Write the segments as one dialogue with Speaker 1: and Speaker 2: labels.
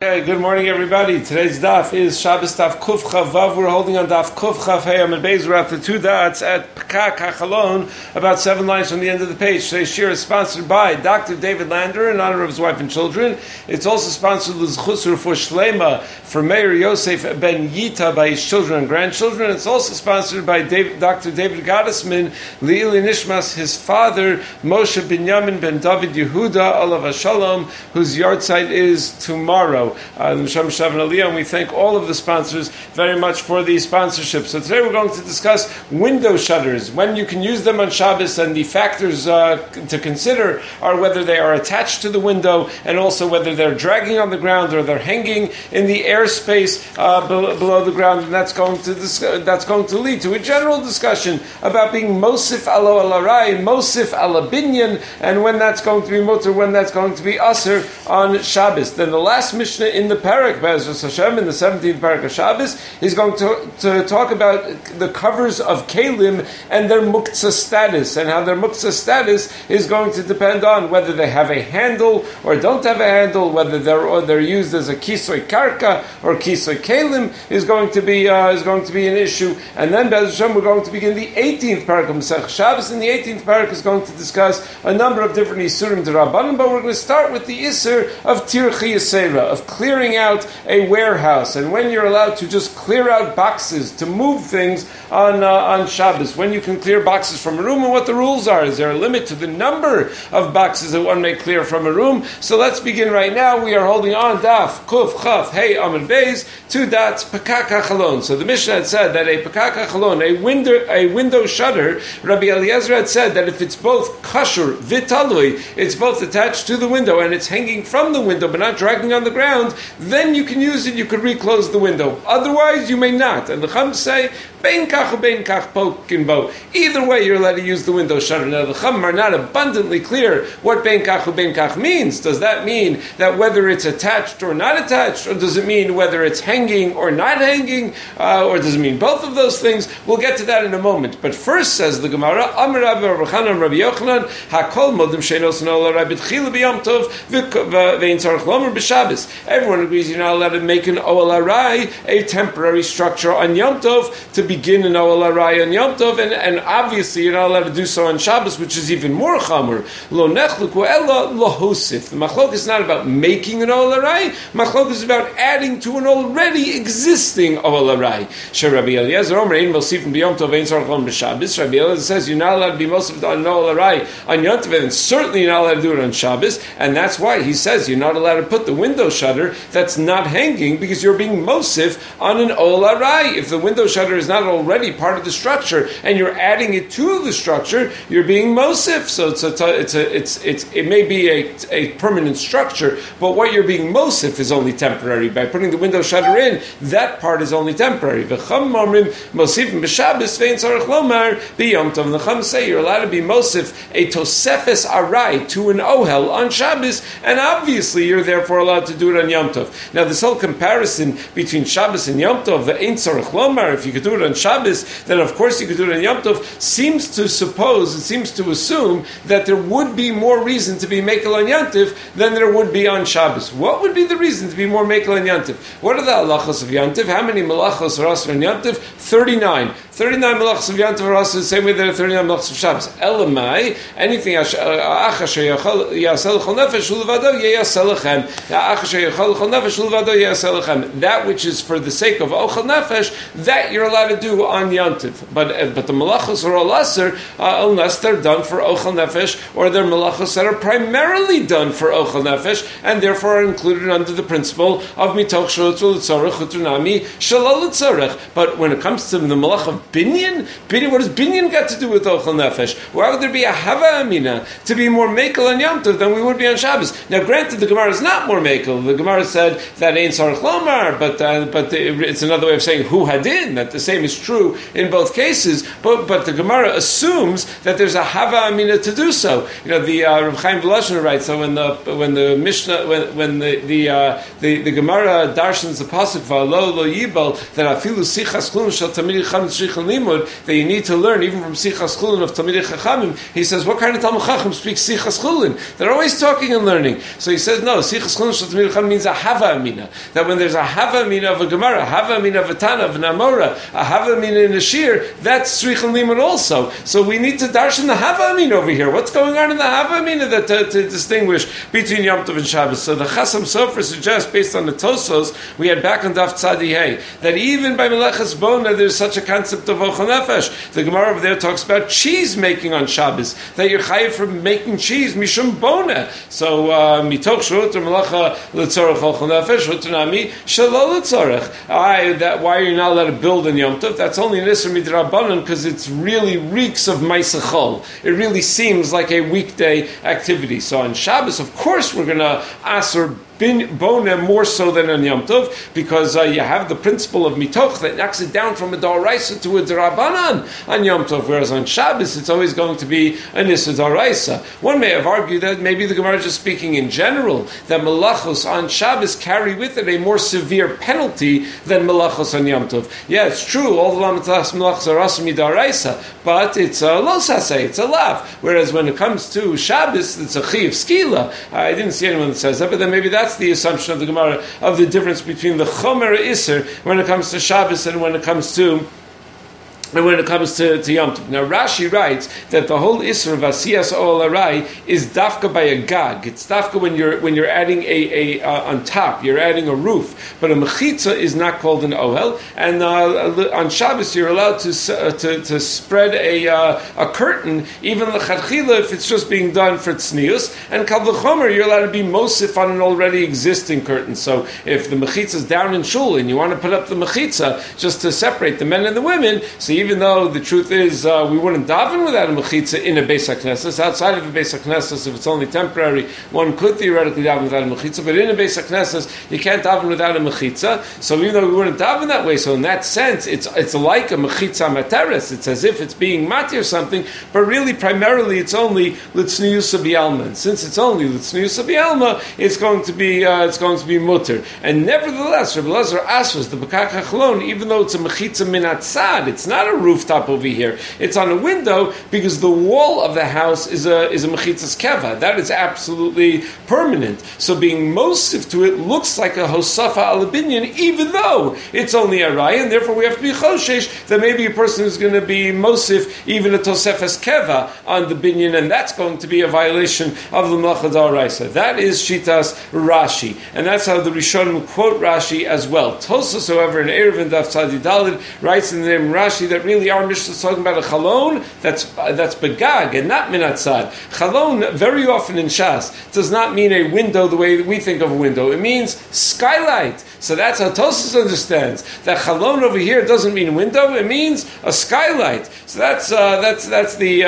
Speaker 1: Okay, good morning everybody. Today's daf is Shabbos daf Kuf Chav Vav. We're holding on daf Kuf Chav Hey Amud Beis. We're at the two dots at Pekach HaChalon, about 7 lines from the end of the page. Today's shir is sponsored by Dr. David Lander in honor of his wife and children. It's also sponsored L'Zchus for Shlema for Meir Yosef Ben Yita by his children and grandchildren. It's also sponsored by Dr. David Gottesman, Le'ili Nishmas, his father, Moshe Binyamin Ben David Yehuda, Olav HaShalom, whose yahrzeit is tomorrow. And we thank all of the sponsors very much for the sponsorship. So today we're going to discuss window shutters, when you can use them on Shabbos, and the factors to consider are whether they are attached to the window and also whether they're dragging on the ground or they're hanging in the airspace below the ground. And that's going to lead to a general discussion about being Mosif alo alarai, Mosif ala binyan, and when that's going to be mutter, when that's going to be aser on Shabbos. Then the last Mishnah in the parak, Be'ezras Hashem, in the 17th parak of Shabbos, is going to talk about the covers of kelim and their muktzah status, and how their muktzah status is going to depend on whether they have a handle or don't have a handle, whether they're used as a kisoy karka or kisoy kelim is going to be an issue. And then Be'ezras Hashem, we're going to begin the 18th parak of Masech Shabbos, and the 18th parak is going to discuss a number of different isurim to Rabbanim, but we're going to start with the isur of tirchi yisera, of clearing out a warehouse, and when you're allowed to just clear out boxes, to move things on Shabbos, when you can clear boxes from a room, and what the rules are. Is there a limit to the number of boxes that one may clear from a room? So let's begin right now. We are holding on daf Kuf Chav Hey Amud Beis, two dots Pekach HaChalon. So the Mishnah had said that a Pekach HaChalon, a window shutter, Rabbi Eliezer had said that if it's both kashur vitalui, it's both attached to the window and it's hanging from the window but not dragging on the ground, then you can use it, you could reclose the window. Otherwise, you may not. And the Chum say, bein kach or bein kach pokin bo. Either way, you're allowed to use the window shutter. Now, the Chum are not abundantly clear what bein kach or bein kach means. Does that mean that whether it's attached or not attached, or does it mean whether it's hanging or not hanging, or does it mean both of those things? We'll get to that in a moment. But first, says the Gemara, Amar Rabbi Chanan Rabbi Yochanan, Hakol modim sheinos nola Rabbi Tchila b'Yom Tov v'ein tzarich lomer b'Shabbos. Everyone agrees you're not allowed to make an Ohel Arai, a temporary structure on Yom Tov, to begin an Ohel Arai on Yom Tov, and obviously you're not allowed to do so on Shabbos, which is even more chamur. Lo nechluku ella lo hosif. The machlok is not about making an Ohel Arai. Machlok is about adding to an already existing Ohel Arai. She Rabbi Eliezer Omer ein mosifim b'Yom Tov ein tzarich lomer b'Shabbos. Rabbi Eliezer says you're not allowed to be mosif on an Ohel Arai on Yom Tov, and certainly you're not allowed to do it on Shabbos, and that's why he says you're not allowed to put the window shutter that's not hanging, because you're being mosif on an Ohel Arai. If the window shutter is not already part of the structure and you're adding it to the structure, you're being mosif. So it may be a permanent structure, but what you're being mosif is only temporary. By putting the window shutter in, that part is only temporary. The Chum say you're allowed to be mosif a tosefes arai to an ohel on Shabbos, and obviously you're therefore allowed to do it on Yom Tov. Now, this whole comparison between Shabbos and Yom Tov, the ein tzarich lomar, if you could do it on Shabbos, then of course you could do it on Yom Tov, seems to assume that there would be more reason to be mekel on Yom Tov than there would be on Shabbos. What would be the reason to be more mekel on Yom Tov? What are the halachos of Yom Tov? How many malachos are asur on Yom Tov? 39. 39 malachos of Yom Tov are asur the same way there are 39 malachos of Shabbos. Elamai, anything that which is for the sake of ochel nefesh, that you're allowed to do on Yom Tov. But the malachos are all asur unless they're done for ochel nefesh, or they're malachos that are primarily done for ochel nefesh, and therefore are included under the principle of mitoch shulutzu l'tzorech utrunami shalol l'tzorech. But when it comes to the malach of binyan, what does binyan got to do with ochel nefesh? Why would there be a hava amina to be more mekel on Yom Tov than we would be on Shabbos? Now, granted, the Gemara is not more mekel. The Gemara said that ein tzarich lomar, but it's another way of saying hu hadin, that the same is true in both cases. But the Gemara assumes that there's a hava amina to do so. You know, the Rav Chaim Volozhin writes, so when the Mishnah, when the Gemara darshans the pasuk v'alo lo yibal, that afilu sichas chulun shel tamidei chachamim tzrichen limud, that you need to learn even from sichas chulun of tamidei chachamim. He says, what kind of Talmud Chacham speaks sichas chulun? They're always talking and learning. So he says, no, sichas chulun shel tamidei chachamim means a hava amina. That when there's a hava amina of a Gemara, hava amina of a Tana, of an Amora, a hava amina in a Shir, that's tzrichel limud also. So we need to darshan the hava amina over here. What's going on in the hava amina that to distinguish between Yom Tov and Shabbos? So the Chasam Sofer suggests, based on the Tosos we had back on Daf Tzadi Hey, that even by Meleches Bona there's such a concept of Ochel Nefesh. The Gemara over there talks about cheese making on Shabbos, that you're chayiv from making cheese mishum bona. So mitoch shurut melacha letzorach Ochel Nefesh utanami shelo letzorach. Why are you not allowed to build in Yom Tov? That's only an Isser Midrabanan because it really reeks of Maisachol. It really seems like a weekday activity. So on Shabbos, of course, we're going to Aser Bona more so than on Yom Tov, because you have the principle of mitoch that knocks it down from a D'Oraisa to a D'Rabanan on Yom Tov, whereas on Shabbos it's always going to be an Issa D'Oraisa. One may have argued that maybe the Gemara is just speaking in general, that Malachos on Shabbos carry with it a more severe penalty than Malachos on Yom Tov. Yeah, it's true, all the Malachos are Asmi D'Oraisa, but it's a Losasei, it's a lav. Whereas when it comes to Shabbos, it's a Chi of Skila. I didn't see anyone that says that, but then maybe that's the assumption of the Gemara of the difference between the Chomer Isser when it comes to Shabbos and when it comes to Yom Tov. Now Rashi writes that the whole Isra of Asiyas Oel Arai is dafka by a gag. It's dafka when you're adding a on top, you're adding a roof. But a mechitza is not called an ohel. And on Shabbos you're allowed to spread a curtain, even l'chadchila, if it's just being done for tznius. And kal v'chomer, you're allowed to be mosif on an already existing curtain. So if the mechitza is down in shul and you want to put up the mechitza just to separate the men and the women, so even though the truth is we wouldn't daven without a mechitza in a Beis HaKnesses, outside of a Beis HaKnesses, if it's only temporary, one could theoretically daven without a mechitza, but in a Beis HaKnesses, you can't daven without a mechitza. So even though we wouldn't daven that way, so in that sense, it's like a mechitza materes. It's as if it's being mati or something, but really, primarily, it's only litznius b'alma. And since it's only litznius b'alma, it's going to be mutter. And nevertheless, Rabbi Elazar Aswas, the Bekak HaCholon, even though it's a mechitza min atzad, it's not a rooftop over here. It's on a window because the wall of the house is a mechitzas keva. That is absolutely permanent. So being mosif to it looks like a hosafa al binyan, even though it's only a raya, and therefore we have to be choshesh that maybe a person is going to be mosif even a tosefes keva on the binyan, and that's going to be a violation of the melacha d'oraisa. That is shitas Rashi, and that's how the Rishonim quote Rashi as well. Tosas, however, in Erev and Daf Tzadi Daled writes in the name Rashi that really our Mishnah is talking about a chalon that's begag and not minatzad. Chalon very often in Shas does not mean a window the way that we think of a window. It means skylight. So that's how Tosas understands that chalon over here doesn't mean window. It means a skylight. So that's the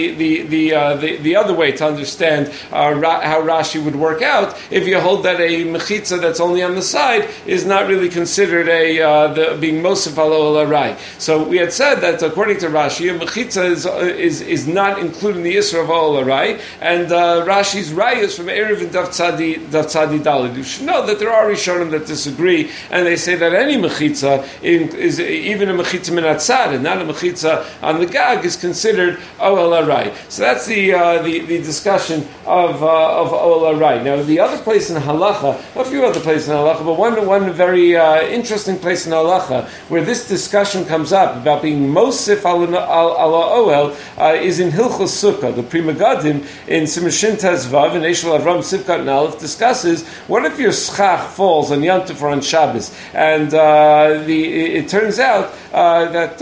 Speaker 1: other way to understand how Rashi would work out. If you hold that a mechitza that's only on the side is not really considered being mosif al arai. So we had said that according to Rashi, a mechitza is not included in the Isra of all arai, and Rashi's rayas from Erev and Daf Tzadi Daled. You should know that there are Rishonim that disagree, and they say that any mechitza is even a mechitza min atzad, and not a mechitza on the gag is considered oel arai. So that's the discussion of oel arai. Now the other place in halacha, a few other places in halacha, but one very interesting place in halacha where this discussion comes up about being mosif ala oel is in Hilchos Sukkah. The Pri Megadim in Simon Tez Vav and Eshel Avram Sivkat Nalef discusses what if your schach falls on Yom Tov or on Shabbos, and it turns out that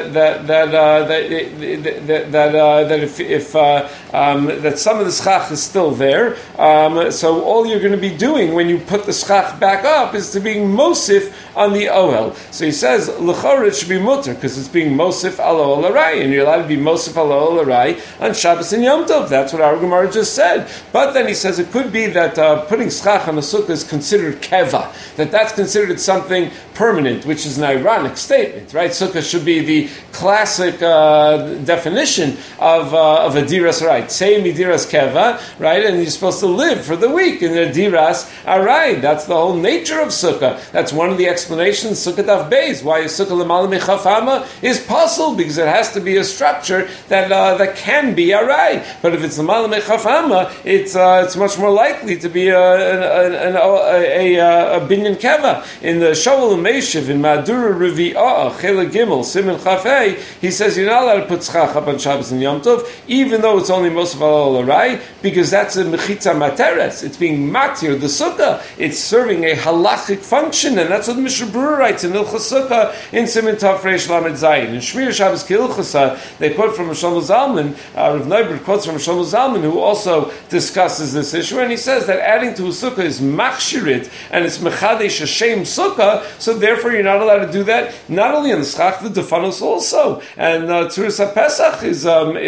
Speaker 1: some of the schach is still there. So all you're going to be doing when you put the schach back up is to being mosif on the ohel. So he says l'chorah it should be mutter because it's being mosif al ohel arai, and you're allowed to be mosif al ohel arai on Shabbos and Yom Tov. That's what our Gemara just said. But then he says it could be that putting schach on a sukkah is considered keva, that's considered something permanent, which is an ironic statement, right? Sukkah should be the classic definition of a diras arai. Say midiras keva, right? And you're supposed to live for the week in the diras arai. That's the whole nature of sukkah. That's one of the explanations. Sukkah daf beis. Why is sukkah l'malam mechafama? is possible because it has to be a structure that can be aray. But if it's l'mala mechaf amma, it's much more likely to be a binyan keva. In the Shaul Meishiv in Madura Revi'ah Chela Gimel Siman Chafei, he says you're not allowed to put schach up on Shabbos and Yom Tov, even though it's only Mosaf al Aray, because that's a mechitza materes. It's being matir the sukkah. It's serving a halachic function, and that's what the Mishnah Berurah writes in Ilchas Sukkah in Siman Tov Reish Lamed Zayin. In Shmir Shabbos Kilchasa, they quote from Shlomo Zalman. Rav Neuberg quotes from Shlomo Zalman, who also discusses this issue, and he says that adding to a sukkah is machshirit, and it's mechadesh a shem sukkah, so therefore you're not allowed to do that, not only in the schach, the defanos also. And Tzuras HaPesach is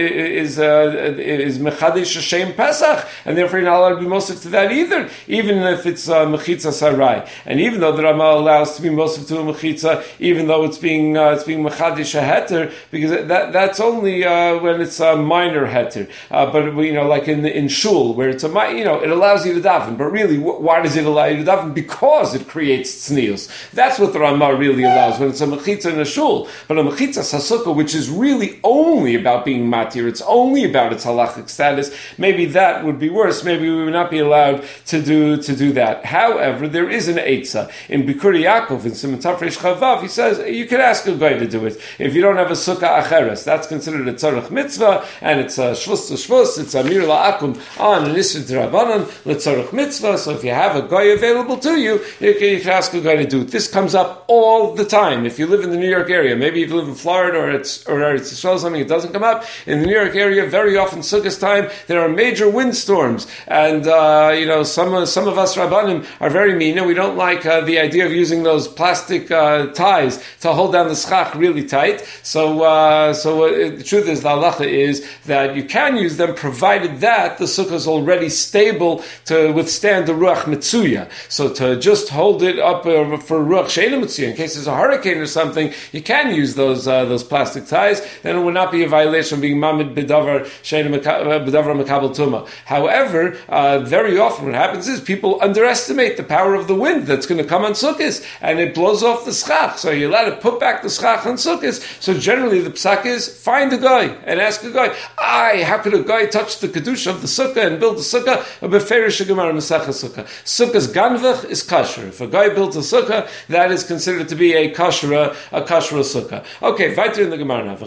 Speaker 1: mechadesh a shem Pesach, and therefore you're not allowed to be mosif to that either, even if it's mechitza sarai. And even though the Rama allows to be mosif to a mechitza, even though it's being mechadesh a heter, because that's only when it's a minor heter. But like in shul, where it's it allows you to daven. But really, why does it allow you to daven? Because it creates tznius. That's what the Rama really allows when it's a mechitza in a shul. But a mechitza sasukkah, which is really only about being matir, it's only about its halachic status. Maybe that would be worse. Maybe we would not be allowed to do that. However, there is an eitzah in Bikur Yaakov in Siman Tov Reish Chavav. He says you can ask a guy to do it if you don't have a sukkah acheres. That's considered a tzarech mitzvah, and it's a shvus to shvus. It's a mir la'akum on an isur d'Rabbanan letzarech mitzvah. So if you have a guy available to you, you can ask a guy to do it. This comes up all the time. If you live in the New York area, maybe if you live in Florida or it's something, it doesn't come up. In the New York area, very often Sukkot time, there are major windstorms, and some of us Rabbanim are very mean, and we don't like the idea of using those plastic ties to hold down the schach really tight. So the truth is, the halacha is that you can use them provided that the sukkah is already stable to withstand the ruach mitzuya. So to just hold it up for ruach she'ena mitzuya in case there's a hurricane or something, you can use those plastic ties. Then it would not be a violation of being mamid b'davar she'ena b'davar makabel tuma. However, very often what happens is people underestimate the power of the wind that's going to come on sukkahs, and it blows off the schach. So you're allowed to put back the schach on sukkahs. So generally the psak is find a guy and ask a guy, how could a guy touch the kedusha of the sukkah and build a sukkah? Sukkah's ganvach is kasher. If a guy builds a sukkah, that is considered to be a kasher sukkah. Okay, weiter in the Gemara now. The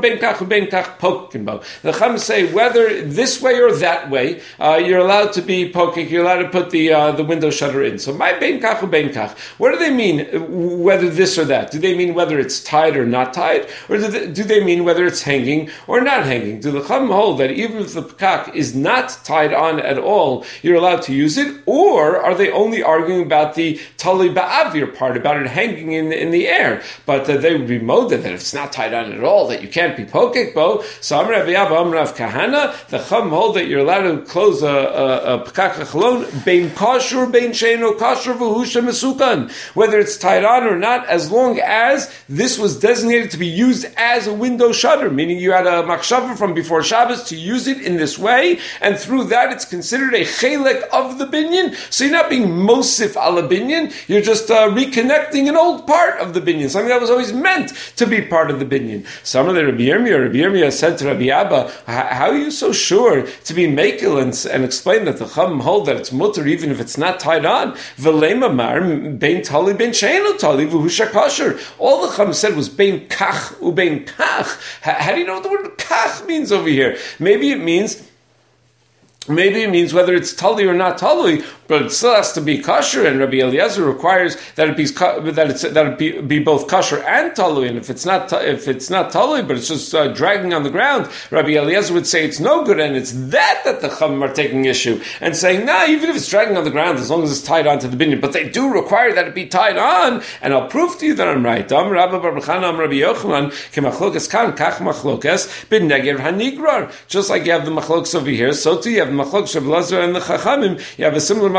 Speaker 1: Chum say whether this way or that way, you're allowed to be poking. You're allowed to put the window shutter in. So my bein kach ubein kach. What do they mean? Whether this or that? Do they mean whether it's tied or not tied, or do they mean whether it's hanging or not hanging? Do the Chum hold that even if the pekak is not tied on at all, you're allowed to use it, or are they only arguing about the tali ba'avir part, about it hanging in the air? But they would be moded that if it's not tied on at all, that you can't be pokek bo. So Amar Rabbi Abba, Amar Rav Kahana, the Chum hold that you're allowed to close a pekak achalon bein kosher bein sheino kosher v'husha mesukan, whether it's tied on or not, as long as this was designated to be used as a window shutter, meaning you had a machshava from before Shabbos to use it in this way, and through that it's considered a chelek of the binyan. So you're not being mosif ala binyan, you're just reconnecting an old part of the binyan, something that was always meant to be part of the binyan. Some of the Rabbi Yirmiyah said to Rabbi Abba, how are you so sure to be makel and explain that the Chum hold that it's mutter even if it's not tied on? V'lema mar bein tali bein she'eno tali v'husha kosher. All the Chum said was bein kach ubein kach. How do you know what the word kach means over here? Maybe it means whether it's tali or not tali, but it still has to be kosher. And Rabbi Eliezer requires that it be both kosher and tali. And if it's not tali, but it's just dragging on the ground, Rabbi Eliezer would say it's no good. And it's that the Chum are taking issue and saying, even if it's dragging on the ground, as long as it's tied onto the binyan, but they do require that it be tied on. And I'll prove to you that I'm right. Am Rabbi Bar Chana, Am Rabbi Yochanan, kemachlokas kan kach machlokas b'neger hanigrar. Just like you have the machlokas over here, so too you have the machlokas of Lazar and the Chachamim. You have a similar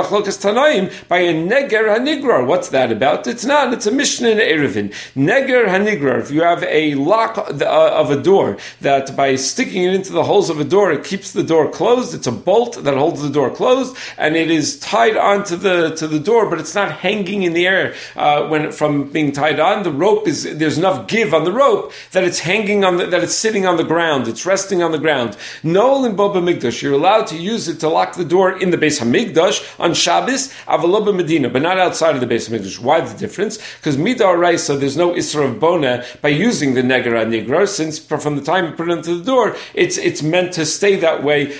Speaker 1: machlokas tanaim by a neger hanigrar. What's that about? It's not. It's a mishnah in Erevin. Neger hanigrar. If you have a lock of a door that by sticking it into the holes of a door, it keeps the door closed. It's a bolt that holds the door closed, and it is tied onto the door, but it's not hanging in the air from being tied on. The rope there's enough give on the rope that it's hanging that it's sitting on the ground. It's resting on the ground. No in Boba Migdash. You're allowed to use it to lock the door in the Beis Hamikdash on Shabbos, Avaloba Medina, but not outside of the Beis Hamikdash. Why the difference? Because Midar Raisa, there's no Isra of Bona by using the Neger Nigrar, since from the time you put it into the door, it's meant to stay that way.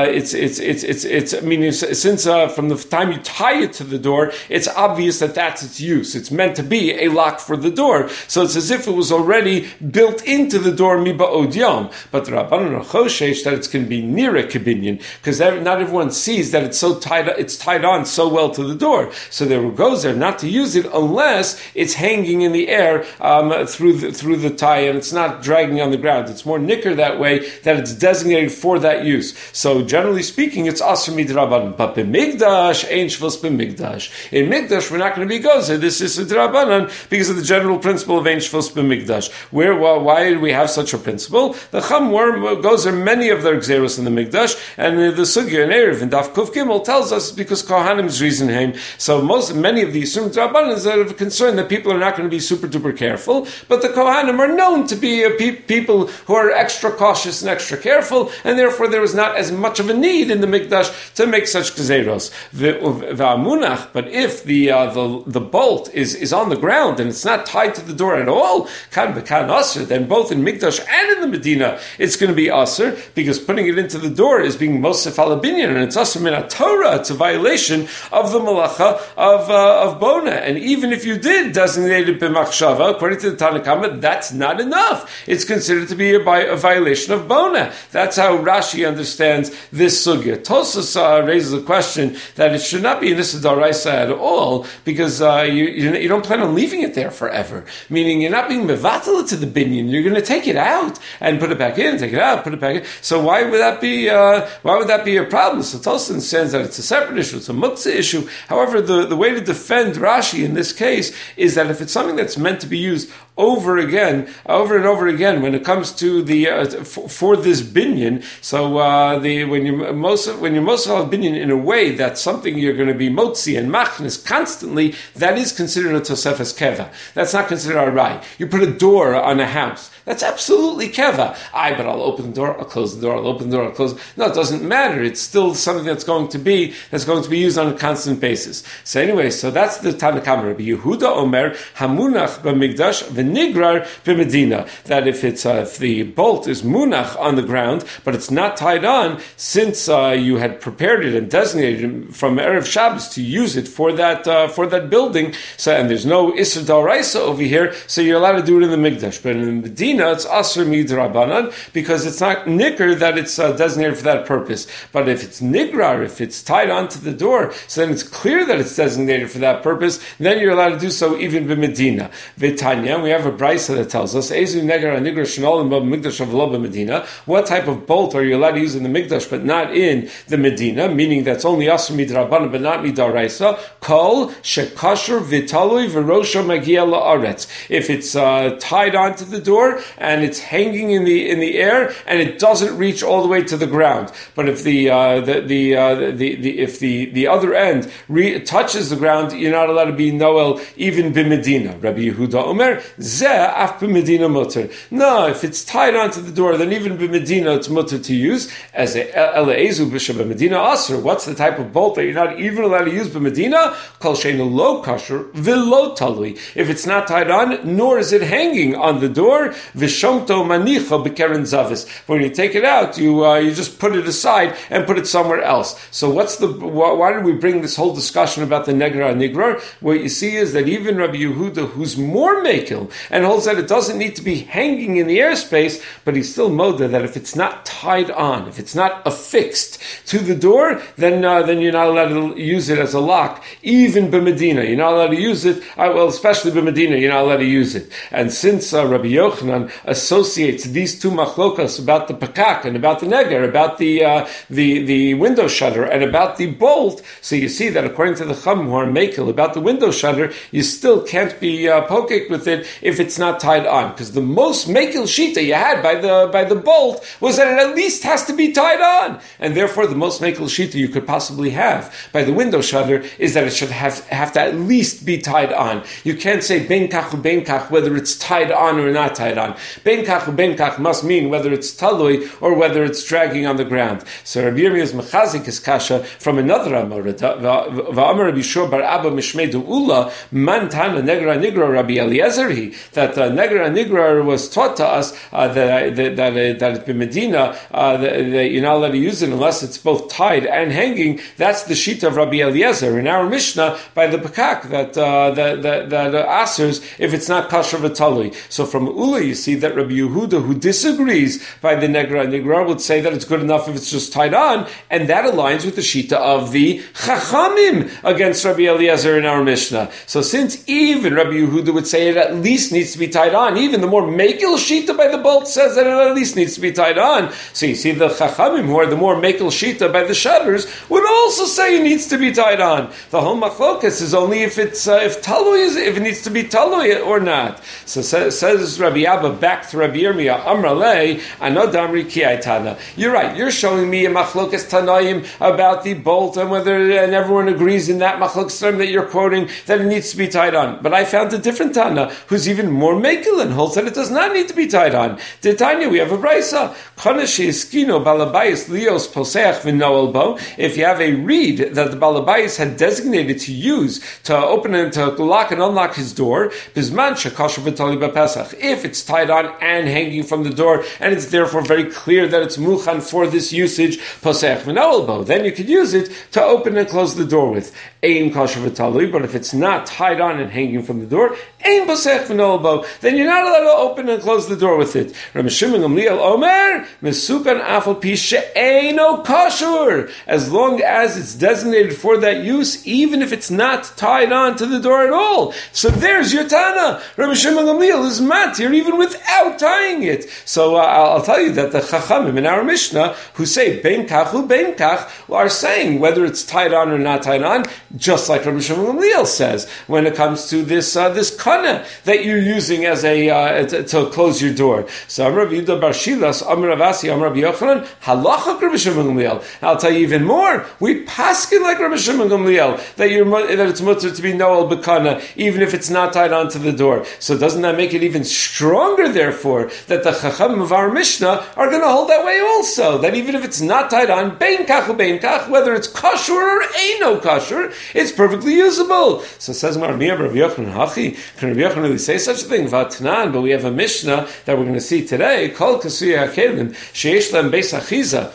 Speaker 1: Since from the time you tie it to the door, it's obvious that that's its use. It's meant to be a lock for the door. So it's as if it was already built into the door Miba'od Yom. But the Rabbanan are Choshesh that it's going to be near a kibinyan, because not everyone sees that it's tied on so well to the door. So there goes there not to use it unless it's hanging in the air through the tie, and it's not dragging on the ground. It's more nicker that way, that it's designated for that use. So generally speaking, it's Asr Midrabanan. But b'migdash, ein shvus b'migdash. In Migdash, we're not going to be gozer. This is Midrabanan because of the general principle of ein shvus b'migdash. Why do we have such a principle? The Chamor gozer many of their gzeros in the Migdash, and the Sugya and Erev and Daf Kuf Gimel tells us because Kohanim's reason him. So many of the Yisum Drabanan are of concern that people are not going to be super duper careful, but the Kohanim are known to be people who are extra cautious and extra careful, and therefore there is not as much of a need in the Mikdash to make such gzeros. V'amunach, but if the bolt is on the ground and it's not tied to the door at all, kan b'kan aser, then both in Mikdash and in the Medina it's going to be aser, because putting it into the door is being mosef al binyan, and it's aser min Torah. It's a violation of the malacha of bona. And even if you did designate it b'machshava, according to the Tanna Kama, that's not enough. It's considered to be a violation of bona. That's how Rashi understands this sugya. Tosas raises a question that it should not be an Issa D'Oraisa at all, because you don't plan on leaving it there forever. Meaning you're not being mevatel to the binyan. You're going to take it out and put it back in, take it out, put it back in. So why would that be a problem? So Tosas understands that it's a separate issue, it's a muktzah issue. However, the way to defend Rashi in this case is that if it's something that's meant to be used over and over again, when it comes to the for this binyan, so when you're most of binyan in a way that's something you're going to be motzi and machnis constantly, that is considered a tosefes keva. That's not considered a rai. You put a door on a house. That's absolutely keva. But I'll open the door, I'll close the door, I'll open the door, I'll close. No, it doesn't matter. It's still something that's going to be used on a constant basis. So anyway, so that's the Tanna Kama. Rabbi Yehuda Omer Hamunach b'migdash v'nigrar b'medina. That if the bolt is munach on the ground, but it's not tied on, since you had prepared it and designated it from Erev Shabbos to use it for that building, so and there's no Isser D'Oraisa over here, so you're allowed to do it in the Migdash. But in the Medina, it's Asr Midrabanan, because it's not Nikr that it's designated for that purpose. But if it's Nigrar, if it's tied onto the door, so then it's clear that it's designated for that purpose, then you're allowed to do so even in Medina. V'tanya, we have a brisa that tells us, Ezu Negar Nigrar Shenolim Migdash of Lo Medina. What type of bolt are you allowed to use in the Migdash but not in the Medina? Meaning that's only Asr Midrabanan but not Midaraisa. Kol Shekasher V'talui V'rosho Magia La'aretz. If it's tied onto the door and it's hanging in the air and it doesn't reach all the way to the ground, but if the other end touches the ground, you're not allowed to be noel even b'medina. Rabbi Yehuda Omer zeh af b'medina mutter. No, if it's tied onto the door, then even b'medina it's mutter to use as ele'ezu b'shav medina aser. What's the type of bolt that you're not even allowed to use b'medina? Kol sheinu lo kasher v'lo talui. If it's not tied on, nor is it hanging on the door, v'shomto manicha b'keren zavis. When you take it out, you just put it aside and put it somewhere else. So why did we bring this whole discussion about the Negra Nigrar? What you see is that even Rabbi Yehuda, who's more makil, and holds that it doesn't need to be hanging in the airspace, but he's still moda that if it's not tied on, if it's not affixed to the door, then you're not allowed to use it as a lock, even b'Medina. You're not allowed to use it, especially b'Medina, you're not allowed to use it. And since Rabbi Yochanan associates these two machlokas about the pakak and about the neger, about the window shutter and about the bolt, bolt. So you see that according to the Chum who are makel about the window shutter, you still can't be pokek with it if it's not tied on, because the most makel shita you had by the bolt was that it at least has to be tied on, and therefore the most makel shita you could possibly have by the window shutter is that it should have to at least be tied on. You can't say ben kach u ben kach whether it's tied on or not tied on. Ben kach u ben kach must mean whether it's talui or whether it's dragging on the ground. So Rabbi Yirmiyah's mechazik is kasha from another Amora. Va'amar Rabbi Shua bar Abba mishmedu ula man tana negra nigra Rabbi Eliezer he, that negra nigra was taught to us that in Medina that you're not allowed to use it unless it's both tied and hanging. That's the sheet of Rabbi Eliezer in our Mishnah by the Pekak that asers if it's not kasher v'talui. So from Ula you see that Rabbi Yehuda, who disagrees by the negra nigra, would say that it's good enough if it's just tied on, and that aligns with the shita of the Chachamim against Rabbi Eliezer in our Mishnah. So since even Rabbi Yehuda would say it at least needs to be tied on, even the more makel shita by the bolt says that it at least needs to be tied on. So you see the Chachamim, who are the more makel shita by the shutters, would also say it needs to be tied on. The whole machlokas is only if it's if it needs to be talui or not. So says Rabbi Abba back to Rabbi Yirmiyah Amralei Anod Amri Ki Aitana. You're right. You're showing me a machlokas tanaim about the bolt and and everyone agrees in that machlokas term that you're quoting that it needs to be tied on. But I found a different Tana who's even more makel and holds that it does not need to be tied on. Tanya, we have a brisa. If you have a reed that the balabais had designated to use to open and to lock and unlock his door, if it's tied on and hanging from the door, and it's therefore very clear that it's muchan for this usage, then you could use it to open and close the door with. But if it's not tied on and hanging from the door, then you're not allowed to open and close the door with it. As long as it's designated for that use, even if it's not tied on to the door at all. So there's your Tana. Rabbi Shimon Gamliel is matir even without tying it. So I'll tell you that the Chachamim in our Mishnah, who say ben kach u ben kach, are saying whether it's tied on or not tied on, just like Rabbi Shimon Gamliel says when it comes to this kana that you're using as a to close your door. So Amar Rabbi Yehuda bar Shilas, Amar Rav Asi, Amar Rabbi Yochanan, halacha Rabbi Shimon Gamliel. I'll tell you even more. We paskin like Rabbi Shimon Gamliel that it's mutter to be noel bekana even if it's not tied onto the door. So doesn't that make it even stronger? Therefore, that the Chachamim of our Mishnah are going to hold that way also. That even if it's not tied on, bein kach u bein kach, whether it's kosher or eino kosher, it's perfectly usable. So says Mar Mia Rabbi Yochanan Hachi. Can Rabbi Yochanan really say such a thing? Vatnan, but we have a Mishnah that we're going to see today. Kol kasuya hakelim sheish lem beis achiza.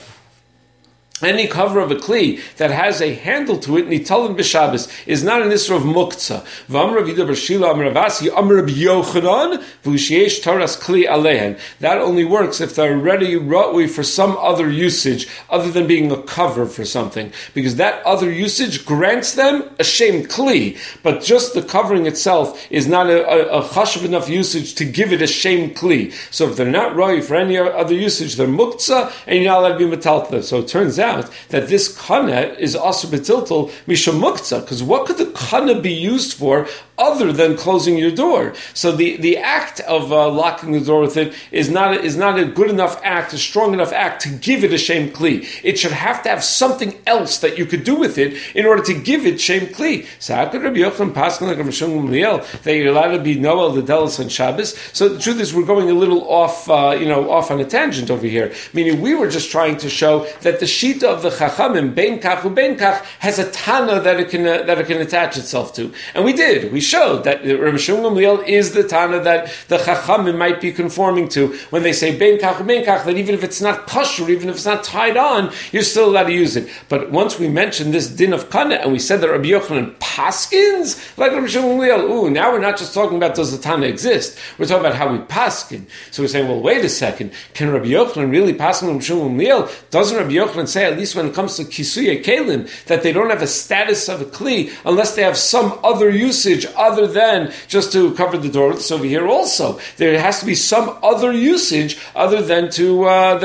Speaker 1: Any cover of a kli that has a handle to it, nitalin b'Shabbos, is not an isra of muktzah. V'amar Rav Yehuda bar Shila, Amar Rav Asi, Amar Rabbi Yochanan, v'u'sheish taras kli alehen. That only works if they're ready ra'ui for some other usage other than being a cover for something, because that other usage grants them a shem kli, but just the covering itself is not a chashav enough usage to give it a shem kli. So if they're not ra'ui for any other usage, they're muktzah, and you're not allowed to be metaltah. So it turns out that this kana is also betiltal mishum muktzah, because what could the kana be used for other than closing your door? So the act of locking the door with it is not a good enough act, a strong enough act to give it a shem kli. It should have to have something else that you could do with it in order to give it shem kli. So how could Rabbi Yochanan paskin like Rabbi Shimon Gamliel that you're allowed to be noel the delos on Shabbos? So the truth is we're going a little off on a tangent over here. Meaning we were just trying to show that the shita of the Chachamim bein kach u bein kach has a tana that it can attach itself to, and we did. We showed that Rabbi Shimon Gamliel is the tana that the Chachamim might be conforming to when they say bein kach u bein kach, that even if it's not kosher, even if it's not tied on, you're still allowed to use it. But once we mentioned this din of kana, and we said that Rabbi Yochanan paskins like Rabbi Shimon Gamliel, now we're not just talking about does the tana exist, we're talking about how we paskin. So we're saying, well, wait a second, can Rabbi Yochanan really paskin Rabbi Shimon Gamliel? Doesn't Rabbi Yochanan say, at least when it comes to kisuya kelim, that they don't have a status of a kli unless they have some other usage other than just to cover the door. So over here also, there has to be some other usage other than to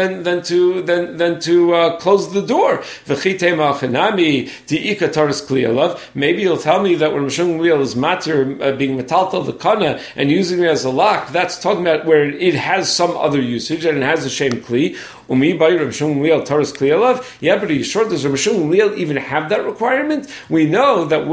Speaker 1: close the door. Maybe you'll tell me that when Rishon Gamliel is matir being metaltal the kana and using it as a lock, that's talking about where it has some other usage and it has a shem kli. Umi by Rav Shimon Gamliel Taurus Kli Alav. Yeah, but are you sure does Rav Shimon Gamliel even have that requirement? We know that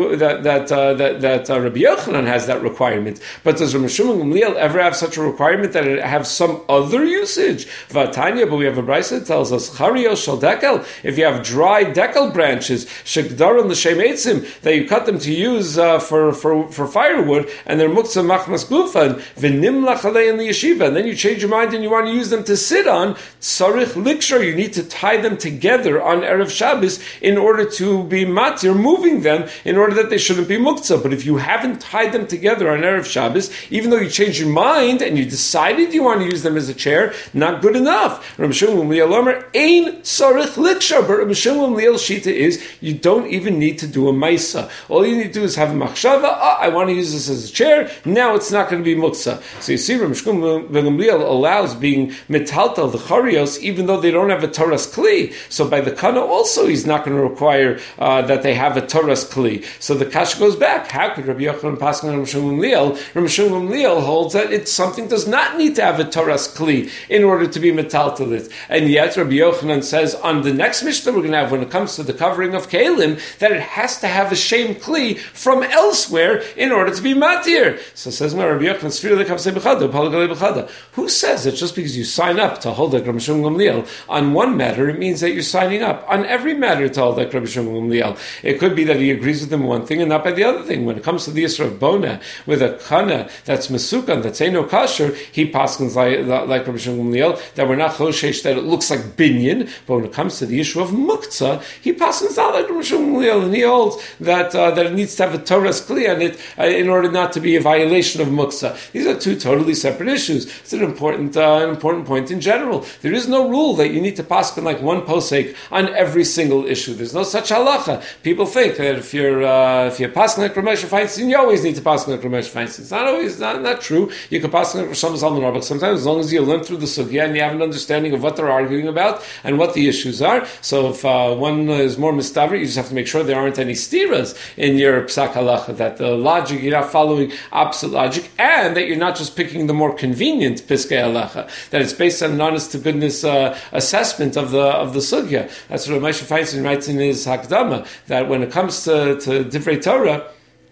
Speaker 1: Rabbi Yochanan has that requirement, but does Rav Shimon Gamliel ever have such a requirement that it have some other usage? Vatanya, but we have a brisa that tells us Charios Shal Dekel. If you have dry dekel branches, Shekdaron L'Shem Eitzim, that you cut them to use for firewood, and they're muktzah machmas gufan v'nimlach alei in the yeshiva, and then you change your mind and you want to use them to sit on. Likshar, you need to tie them together on Erev Shabbos in order to be matir, moving them in order that they shouldn't be muktzah. But if you haven't tied them together on Erev Shabbos, even though you changed your mind and you decided you want to use them as a chair, not good enough. Rabbi Shimon Gamliel Omer, ein sarich likshar. But Rabbi Shimon Gamliel's shita is you don't even need to do a maisa. All you need to do is have a machshava. I want to use this as a chair. Now it's not going to be muktzah. So you see, Rabbi Shimon Gamliel allows being metaltal the charios, even though they don't have a Torah's Kli. So by the Kana also, he's not going to require that they have a Torah's Kli. So the Kasha goes back. How could Rabbi Yochanan pass on Rabbi Shimon Gamliel? Rabbi Shimon Gamliel holds that something does not need to have a Torah's Kli in order to be metaltal. And yet Rabbi Yochanan says on the next Mishnah we're going to have, when it comes to the covering of Kalim, that it has to have a Shem Kli from elsewhere in order to be matir. So says Rabbi Yochanan, who says that just because you sign up to hold like Rabbi Shimon Gamliel on one matter, it means that you're signing up on every matter to hold like Rabbi Shimon Gamliel. It could be that he agrees with them one thing and not by the other thing. When it comes to the Yisra of Bona, with a kana that's mesukan, that's no kasher, he paskins like Rabbi Shimon Gamliel, that we're not choshesh, that it looks like binyan. But when it comes to the issue of muktzah, he paskins not like Rabbi Shimon Gamliel, and he holds that it needs to have a Torah's kli on it in order not to be a violation of muktzah. These are two totally separate issues. It's an important point in general. There is no rule that you need to paskin like one posek on every single issue. There's no such halacha. People think that if you're paskin like Ramesh Feinstein, you always need to paskin like Ramesh Feinstein. It's not always not true. You can paskin like Rosham Zalman Arbach sometimes, as long as you learn through the sugya and you have an understanding of what they're arguing about and what the issues are. So if one is more mistaver, you just have to make sure there aren't any stiras in your psak halacha, that the logic, you're not following opposite logic, and that you're not just picking the more convenient piskei halacha, that it's based on an honest to goodness assessment of the sugya. That's what Moshe Feinstein writes in his Hakdama, that when it comes to Divrei Torah,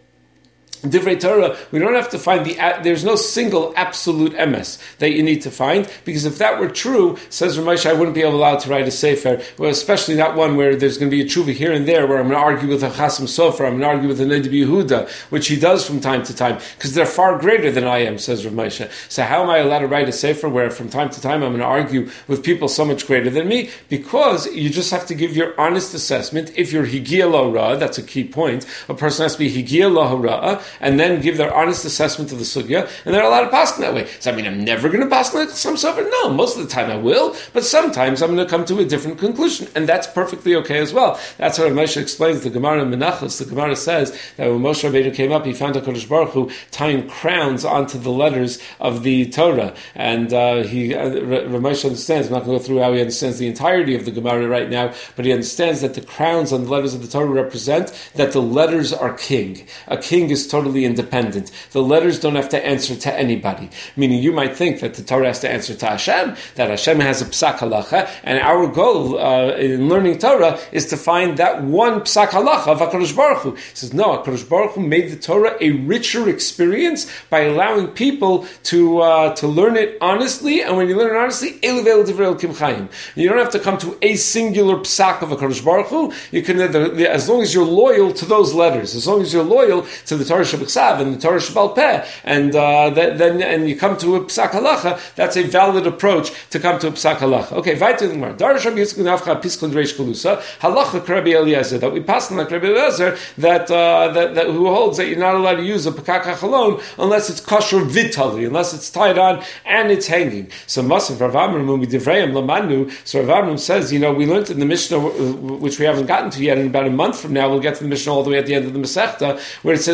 Speaker 1: we don't have to find there's no single absolute emes that you need to find, because if that were true, says Ramesh, I wouldn't be allowed to write a sefer, well, especially not one where there's going to be a tshuva here and there, where I'm going to argue with a Chasim Sofer, I'm going to argue with a Nediv Yehuda, which he does from time to time, because they're far greater than I am, says Ramesh. So how am I allowed to write a sefer where from time to time I'm going to argue with people so much greater than me? Because you just have to give your honest assessment. If you're Higia Lo Ra, that's a key point, a person has to be Higia Lo Ra, and then give their honest assessment of the sugya, and they're allowed to pass that way. So I mean, I'm never going to pass like some sofer. No, most of the time I will, but sometimes I'm going to come to a different conclusion, and that's perfectly okay as well. That's what Moshe explains. The Gemara in Menachos, the Gemara says that when Moshe Rabbeinu came up, he found HaKadosh Baruch Hu tying crowns onto the letters of the Torah, and Moshe understands. I'm not going to go through how he understands the entirety of the Gemara right now, but he understands that the crowns on the letters of the Torah represent that the letters are king. A king is totally independent. The letters don't have to answer to anybody. Meaning you might think that the Torah has to answer to Hashem, that Hashem has a psak halacha, and our goal in learning Torah is to find that one psak halacha of HaKadosh Baruch Hu. He says, no, HaKadosh Baruch Hu made the Torah a richer experience by allowing people to learn it honestly, and when you learn it honestly, you don't have to come to a singular psak of HaKadosh Baruch Hu. You can, as long as you're loyal to those letters, as long as you're loyal to the Torah Shabbat and the Torah Shebal Peh, and then you come to a psak halacha, that's a valid approach to come to a psak halacha. Okay, weiter in the Gemara. Darash Rabbi Yitzchak Nafcha Piskun Reish Kalusa halacha Rabbi Eliezer, that we pass on like Rabbi Eliezer, that who holds that you're not allowed to use a pakak hachalon unless it's kosher vitali, unless it's tied on and it's hanging. So Masav Rav Amram when we divrayim lamanu. So Rav Amram says, we learned in the Mishnah, which we haven't gotten to yet. In about a month from now, we'll get to the Mishnah all the way at the end of the Masechta, where it says when we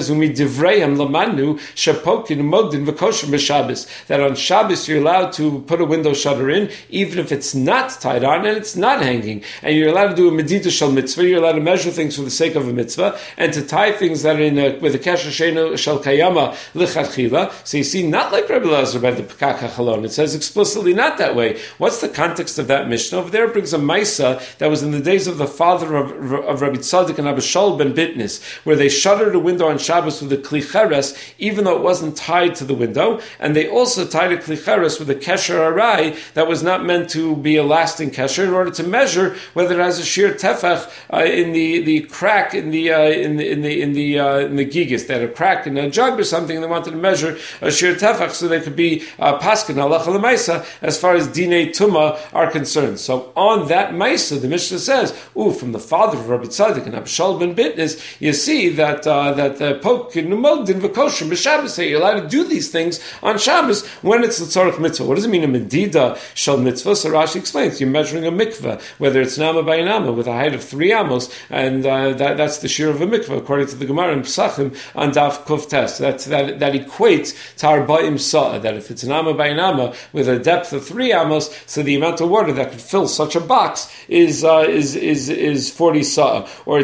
Speaker 1: Midivreim Lamanu Shapokin Mogdin V'Kosher B'Shabbos, that on Shabbos you're allowed to put a window shutter in, even if it's not tied on and it's not hanging. And you're allowed to do a Medida Shal Mitzvah, you're allowed to measure things for the sake of a mitzvah, and to tie things that are in with a Kesher Sheno Shal Kayama Lichatchila. So you see, not like Rabbi Elazar by the Pekach HaChalon. It says explicitly not that way. What's the context of that Mishnah? Over there it brings a Maisa that was in the days of the father of Rabbi Tzaddik and Abba Shaul ben Bitnis, where they shuttered a window on Shabbos with a Kli Cheres, even though it wasn't tied to the window, and they also tied a Kli Cheres with a Kesher Arai that was not meant to be a lasting Kesher, in order to measure whether it has a sheer tefach in the crack in the gigas. They had a crack in a jug or something, and they wanted to measure a sheer tefach so they could be paskin halacha l'maisa as far as dinei tuma are concerned. So on that maisa, the Mishnah says, from the father of Rabbi Tzaddik and Abba Shaul ben Bitnis, you see that the poke in Mogdin v'kosher b'Shabbos, you're allowed to do these things on Shabbos when it's the tzorach mitzvah. What does it mean a medida shal mitzvah? So Rashi explains, you're measuring a mikveh, whether it's nama by nama with a height of 3 amos, and that's the shear of a mikveh according to the Gemara in Pesachim on Daf Kuf Tes. That equates to Arba'im Sa'ah, that if it's an amma by an amma with a depth of 3 amos, so the amount of water that could fill such a box is 40 Sa'ah. Or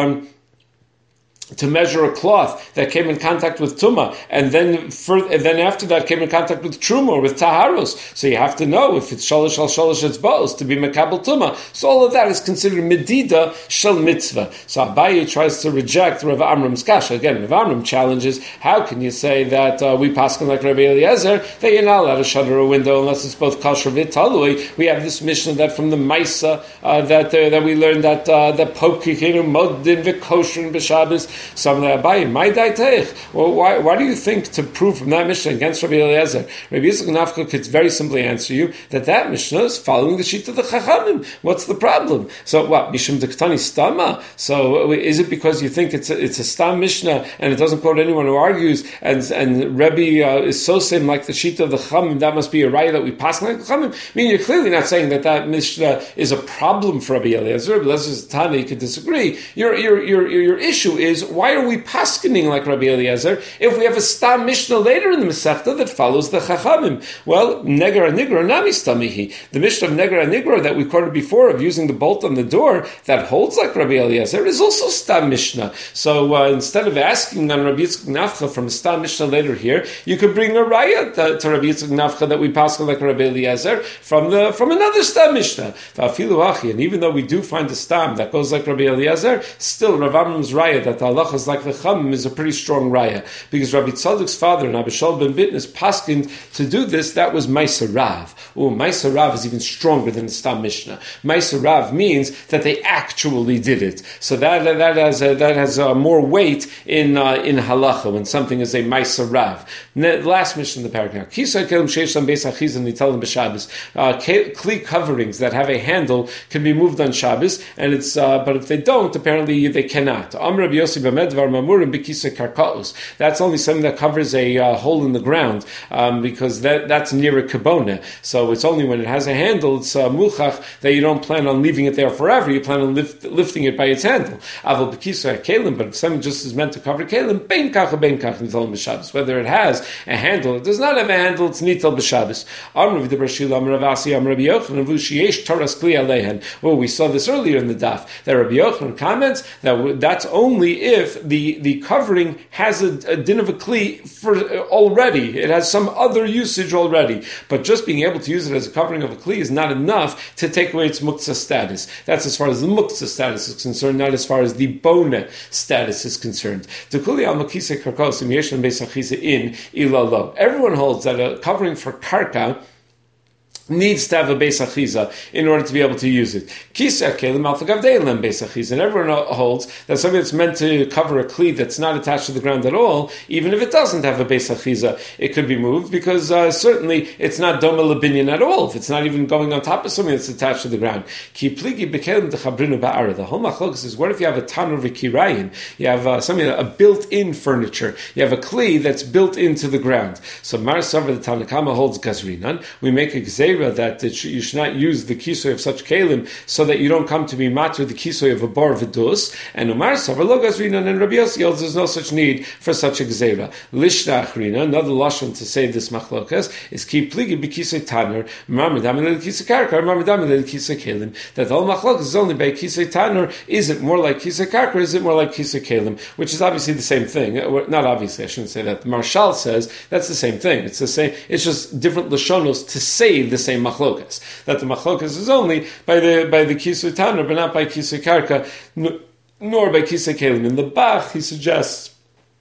Speaker 1: to measure a cloth that came in contact with Tumah, and then after that came in contact with Truma or with Taharos. So you have to know if it's Shalosh al Shalosh Etzba'os to be Mekabel Tumah. So all of that is considered Medida Shel Mitzvah. So Abaye tries to reject Rav Amram's kasha. Again, Rav Amram challenges, how can you say that we paskin like Rabbi Eliezer, that you're not allowed to shutter a window unless it's both kosher v'talui? We have this Mishnah that from the Maisa that we learned that Pokikinu Modin v'Kosher b'Shabbos. Some of the Abaye, my daiteich. Well, why do you think to prove from that Mishnah against Rabbi Eliezer? Rabbi Yitzchak Nafka could very simply answer you that Mishnah is following the sheet of the Chachamim. What's the problem? So what? Mishum Dektani Stama? So is it because you think it's a Stam Mishnah and it doesn't quote anyone who argues, and Rebbe is so same like the sheet of the Chachamim, that must be a raya that we pass like the Chachamim? I mean, you're clearly not saying that Mishnah is a problem for Rabbi Eliezer. Rabbi Eliezer's Tana, you could disagree. Your issue is, why are we paskening like Rabbi Eliezer if we have a Stam Mishnah later in the Masechta that follows the Chachamim? Well, Negar HaNigra Nami Stamihi. The Mishnah of Negar HaNigra that we quoted before of using the bolt on the door that holds like Rabbi Eliezer is also Stam Mishnah. So instead of asking on Rabbi Yitzchak Nafcha from a Stam Mishnah later here, you could bring a raya to Rabbi Yitzchak Nafcha that we pasken like Rabbi Eliezer from another Stam Mishnah. And even though we do find a Stam that goes like Rabbi Eliezer, still Rav Amram's raya that the halachas like the Chachamim is a pretty strong raya, because Rabbi Tzaddik's father and Abba Shaul ben Bitnis paskined to do this. That was Maisa Rav. Maisa Rav is even stronger than the Stam Mishnah. Maisa Rav means that they actually did it. So that has more weight in halacha when something is a Maisa Rav. Last Mishnah in the paragraph. Kisei kelim sheish lam beis achizah nitalim b'Shabbos. Kli coverings that have a handle can be moved on Shabbos, and it's but if they don't, apparently they cannot. Rabbi Yossi b'medvar mamurim b'kisei karkaos. That's only something that covers a hole in the ground, because that's near a kabona. So it's only when it has a handle, it's mulchach, that you don't plan on leaving it there forever. You plan on lifting it by its handle. Aval b'kisei kelim, but if something just is meant to cover kelim, bein kach nitalim b'Shabbos. Whether it has a handle, it does not have a handle, it's nital b'Shabbos. We saw this earlier in the daf, that Rabbi Yochanan comments that that's only if the covering has a din of a kli for already. It has some other usage already. But just being able to use it as a covering of a kli is not enough to take away its muktzah status. That's as far as the muktzah status is concerned, not as far as the bona status is concerned. Everyone holds that a covering for karka needs to have a beis achiza in order to be able to use it. Kisei kelim al tagavdeilem beis achiza, and everyone holds that something that's meant to cover a kli that's not attached to the ground at all, even if it doesn't have a beis achiza, it could be moved, because certainly it's not doma lebinyan at all if it's not even going on top of something that's attached to the ground. Ki pligi bekelim dechabrinu ba'ara. The whole machlokes is, what if you have a tanur v'kirayin? You have something, a built-in furniture. You have a kli that's built into the ground. So Mar Savar the Tanakama holds gazrinan. We make a gzeira that you should not use the kisoy of such kelim so that you don't come to be matter the kisoy of a bar v'dus. And Umar Savar lo gazrina, and Rabbi Yossi holds there's no such need for such a gzeira. Lishna achrina, another lashon to say this machlokas is keep pligi b'kisoy tanner, mamadami l'kisay karka, mamadami l'kisay kelim. That the whole machlokas is only by kisay tanner. Is it more like kisay karka, or is it more like kisay kelim? Which is obviously the same thing. Not obviously, I shouldn't say that. The Marshal says that's the same thing. It's the same. It's just different lashonos to say the same machlokas. That the machlokas is only by the kisay tanner, but not by kisay karka, nor by kisay kelim. In the Bach, he suggests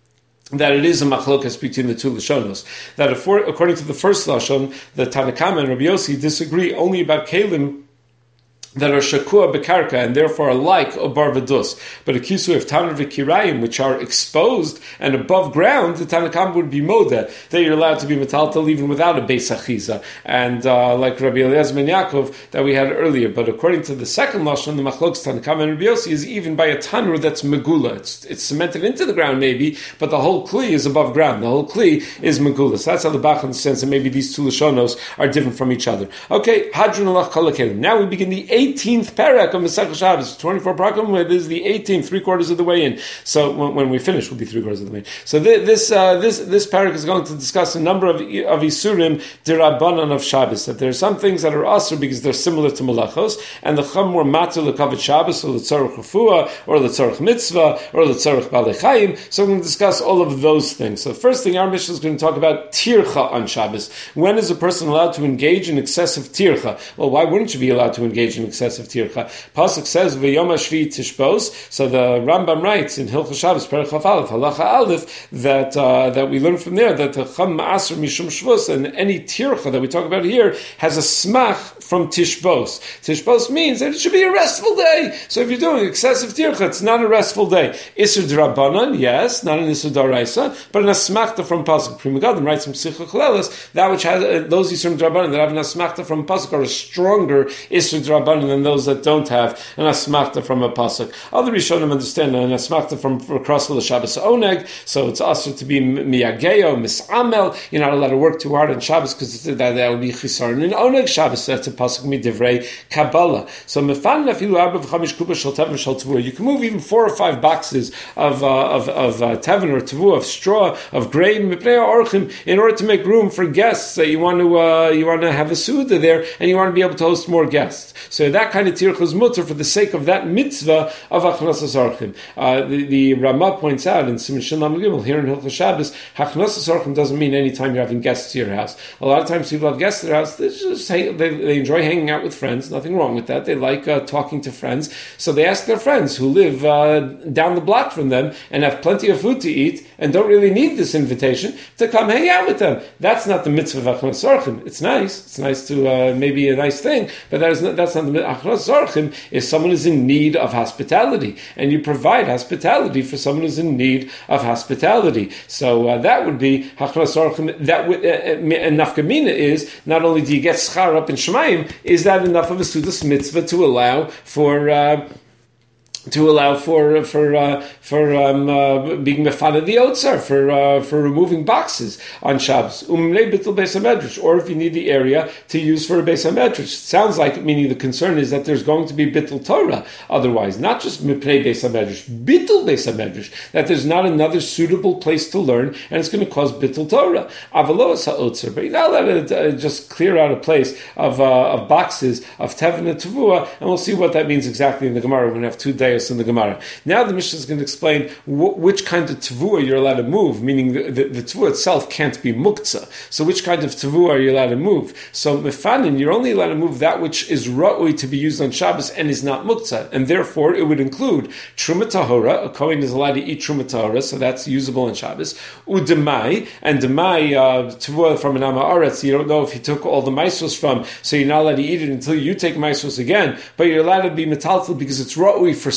Speaker 1: that it is a machlokas between the two lashonos. That according to the first lashon, the Tanakama and Rabbi Yossi disagree only about kelim that are shakua bekarka and therefore are like a bar v'dus. But a kisui of tanur v'kirayim, which are exposed and above ground, the Tanakam would be moda, that you're allowed to be metaltal even without a beis achiza. And like Rabbi Eliezer ben Yaakov that we had earlier. But according to the second lashon, the machlokes Tanakam and Rabbi Yossi is even by a tanur that's megula. It's cemented into the ground maybe, but the whole kli is above ground. The whole kli is megula. So that's how the Bach understands that maybe these two lashonos are different from each other. Okay, hadron alach kalakelim. Now we begin the 18th parak of Masechah Shabbos, 24 parakim. It is the 18th, 3/4 of the way in. So when we finish, we'll be 3/4 of the way in. So this parak is going to discuss a number of isurim derabanan of Shabbos. That there are some things that are asur because they're similar to malachos, and the chum were matzah lekavod Shabbos, or letzarich refuah, or letzarich mitzvah, or letzarich balei chayim. So we're going to discuss all of those things. So the first thing our Mishnah is going to talk about tircha on Shabbos. When is a person allowed to engage in excessive tircha? Well, why wouldn't you be allowed to engage in excessive tircha? Pasuk says v'yom hashvi tishbos. So the Rambam writes in Hilchos Shabbos Perek Chaf Aleph Halacha Aleph that we learn from there that the cham ma'aser mishum shvus, and any tircha that we talk about here has a smach from tishbos. Tishbos means that it should be a restful day. So if you're doing excessive tircha, it's not a restful day. Isur d'Rabbanan, yes, not an Isur d'Oraisa, but an asmachta from pasuk. Pri Megadim writes from Sicha Chalelis that which has those Isur d'Rabbanan that have an asmachta from pasuk are a stronger Isur d'Rabbanan than those that don't have an asmachta from a pasuk. Other Rishonim understand an asmachta from across the Shabbos oneg, so it's also to be miyageo, misamel. You're not allowed to work too hard on Shabbos because that would be chisaron in oneg Shabbos. That's a pasuk midivrei Kabbalah. So mefan afilu arba v'chamish kuba shel teven shel tavua. You can move even 4 or 5 boxes of teven or tavua, of straw, of grain, in order to make room for guests that you want to have a suda there, and you want to be able to host more guests. So that kind of tircha is mutter for the sake of that mitzvah of achnasas orchim. The Ramah points out in Siman Shin Lamed Gimel here in Hilchos Shabbos, achnasas orchim doesn't mean any time you're having guests to your house. A lot of times people have guests to their house. They enjoy hanging out with friends. Nothing wrong with that. They like talking to friends. So they ask their friends who live down the block from them and have plenty of food to eat and don't really need this invitation to come hang out with them. That's not the mitzvah of achnasas orchim. It's nice. It's nice to maybe a nice thing, but that's not the achnasas orchim. Is someone is in need of hospitality, and you provide hospitality for someone who's in need of hospitality. So that would be achnasas orchim. That would and nafkamina is not only do you get schar up in Shemayim, is that enough of a sudas mitzvah to allow for being mefana the otzar, for removing boxes on Shabbos. Bitul beis hamedrash, or if you need the area to use for a beis hamedrash. It sounds like, meaning the concern is that there's going to be bitul Torah otherwise, not just mipnei beis hamedrash, bitul beis hamedrash, that there's not another suitable place to learn, and it's going to cause bitul Torah. Avalos ha'otzar, but you're not allowed to just clear out a place of boxes of teven and tavua, and we'll see what that means exactly in the Gemara. We're going to have 2 days in the Gemara. Now the Mishnah is going to explain which kind of tavua you're allowed to move, meaning the tavua itself can't be muktzah. So which kind of tavua are you allowed to move? So mefanin, you're only allowed to move that which is ra'ui to be used on Shabbos and is not muktzah, and therefore it would include truma tahora. A kohen is allowed to eat truma tahora, so that's usable on Shabbos. Udemai, and demai tavua from an amaretz, you don't know if he took all the maisos from, so you're not allowed to eat it until you take maisos again, but you're allowed to be metaltal because it's ra'ui for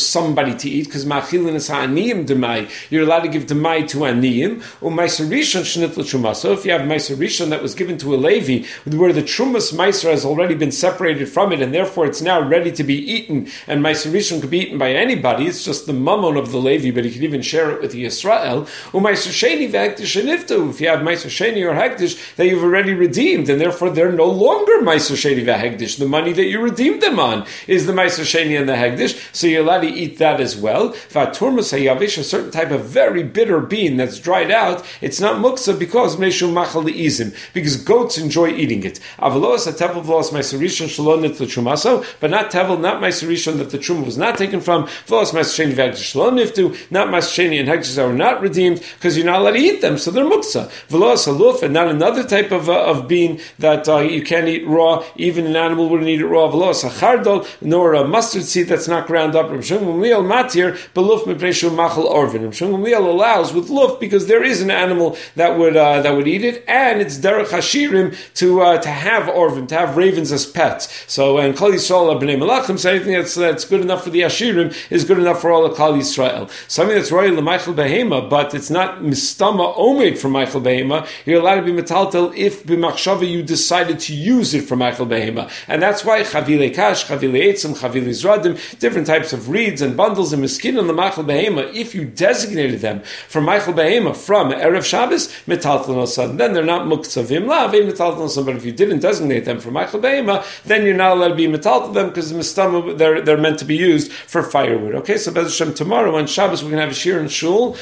Speaker 1: somebody to eat, because ma'achilin is ha'aniyim demai. You're allowed to give demai to aniyim. Meiser rishon shenit l'truma. So if you have meiser rishon that was given to a Levi, where the trumas meiser has already been separated from it, and therefore it's now ready to be eaten, and meiser rishon could be eaten by anybody. It's just the mammon of the Levi, but he could even share it with the Yisrael. Meiser sheni v'hektish sheniftu. If you have meiser sheni or hektish that you've already redeemed, and therefore they're no longer meiser sheni v'hektish. The money that you redeemed them on is the meiser sheni and the hektish, so you're allowed to eat that as well. V'aturmas hayavish, a certain type of very bitter bean that's dried out, it's not muksa because meishu machal le'izim, because goats enjoy eating it. Avalos a tevel v'los meiser rishon shalonit l'trumaso, but not tevel, not meiser rishon that the truma was not taken from. V'los meiser sheni v'hektish shaloniftu, not meiser sheni and hektish that were not redeemed, because you're not allowed to eat them, so they're muksa. V'los haluf, and not another type of bean that you can't eat raw, even an animal wouldn't eat it raw. V'los hachardol, nor a mustard seed that's not ground up. Rav Shimon Gamliel matir beluf mipnei machal orvin. Rav Shimon Gamliel allows with luf because there is an animal that would eat it, and it's derech hashirim to have orvin, to have ravens as pets. So and Klal Yisrael b'nei malachim, so anything that's good enough for the hashirim is good enough for all of Klal Yisrael. Something that's royal l'maichel behema, but it's not mistama omed for maichel behema. You're allowed to be metaltel if b'machshava you decided to use it for maichel behema, and that's why chavile kash, chavile etzim, chavile zradim, different types of reeds and bundles and miskin and the maichel behema. If you designated them for maichel behema from erev Shabbos, metaltel nosan, then they're not muksavim lav metaltel nosan. But if you didn't designate them for maichel behema, then you're not allowed to be metaltel them because the mistama they're meant to be used for firewood. Okay, so Bez Hashem tomorrow on Shabbos we're going to have a shir in shul,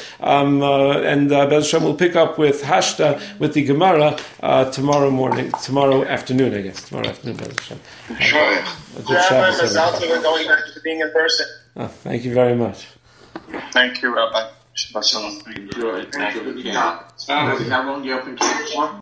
Speaker 1: and Bez Hashem will pick up with Hashta with the Gemara tomorrow afternoon, I guess. Tomorrow afternoon, Bez Hashem.
Speaker 2: Sure.
Speaker 1: Good Shabbos.
Speaker 2: Going back to being in person.
Speaker 1: Oh, thank you very much.
Speaker 2: Thank you, Rabbi. Shabbat shalom.
Speaker 3: How long do you open?